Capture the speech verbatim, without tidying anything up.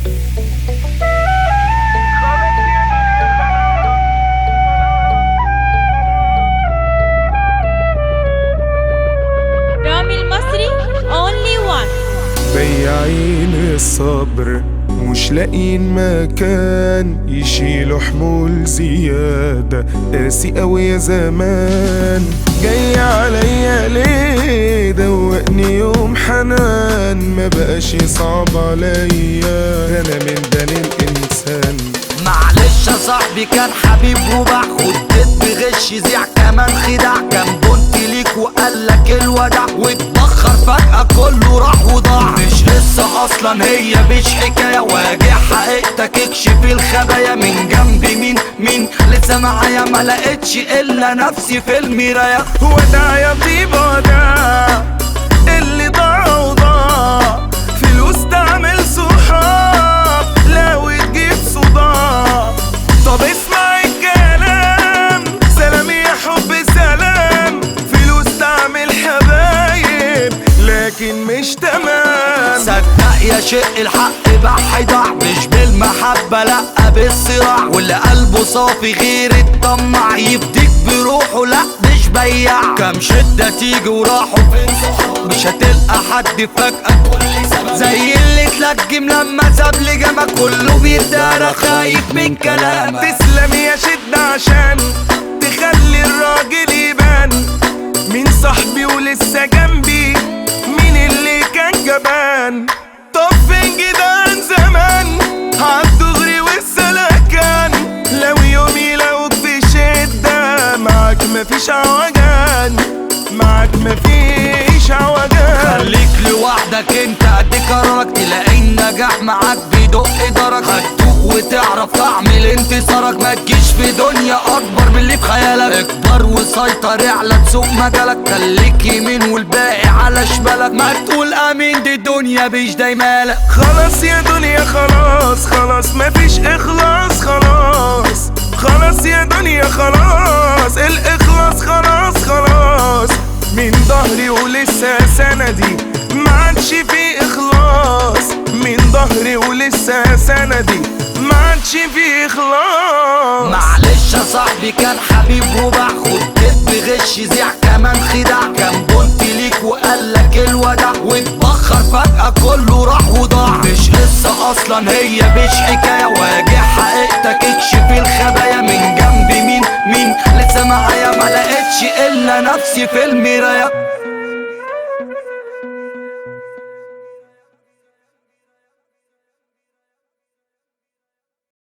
رامي المصري only one. بياعين الصبر مش لاقيين مكان يشيلوا حمول زيادة، قاسي قوي يا زمان. جاي عليا ليه دوقني يوم حنان، ما بقاش يصعب عليا انا من دان الانسان. معلش يا صاحبي كان حبيب وباع، خدت بغش زيع كمان خدع، كان بنت ليك وقالك الودع، واتبخر فجأة كله راح وضاع. مش قصة اصلا هي مش حكاية، واجه حقيقتك اكشف الخبايا. من جنب مين مين لسه معايا، ما لقيتش الا نفسي في المراية. وداع يا طيبة وداع، اللي ضاع وضاع. فلوس تعمل صحاب لو تجيب صداع. طب اسمع الكلام، سلام يا حب سلام. فلوس تعمل حبايب لكن مش تمام. صدق يا شق الحق بح ضاع، مش بالمحبة لأ بالصراع. واللي قلبه صافي غير الطمع، يفديك بروحه لأ مش بياع. كام شدة تيجي وراحوا فين صحاب، مش هتلقى حد فجأة زي اللي اتلجم لما ساب لجمك. كله بيتدارى خايف من كلامك. تسلم يا شدة عشان تخلي الراجل يبان. مين صاحبي ولسه جنبي، مين اللي كان جبان. طب فين جدعان زمان عالدغري والسلكان، لو يوم يلاقوك في شدة معاك مفيش عوجان، معاك مفيش عوجان. خليك لوحدك انت قد قرارك، تلاقي النجاح معاك بيدق درك. هتدوق وتعرف تعمل انتصارك، ما تجيش في دنيا اكبر من اللي في خيالك. اكبر وسيطر اعلى تسوق مجالك، خليك يمين والباقي على شمالك. ما تقول امين دي الدنيا مش دايمالك. خلاص يا دنيا خلاص خلاص مفيش اخلاص خلاص. خلاص يا دنيا خلاص الاخلاص خلاص خلاص. من ظهري ولسه سندي ما عادش في اخلاص. من ظهري ولسه سندي ما عادش في اخلاص. معلش يا صاحبي كان حبيب وباع، خدت بغش زيع كمان خدع. كان بنت ليك وقالك الودع، واتبخر فجأة كله راح وضاع. مش قصة اصلا هي مش حكاية، واجه حقيقتك اكشف الخبايا. من جنب مين مين لسه معايا، ما لقيتش الا نفسي في المراية.